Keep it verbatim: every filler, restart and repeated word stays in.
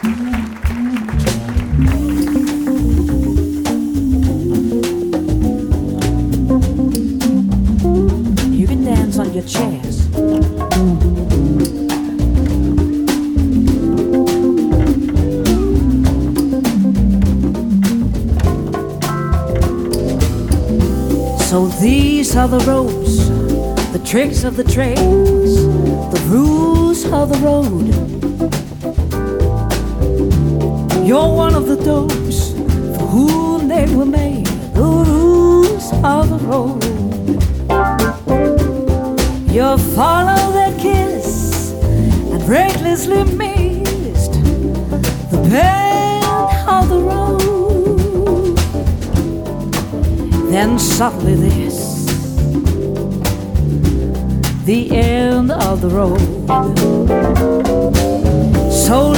You can dance on your chairs. So these are the ropes, the tricks of the trades, the rules of the road. You're one of the dopes for whom they were made, the rules of the road. You follow their kiss and recklessly missed the bend of the road. Then suddenly this, the end of the road. So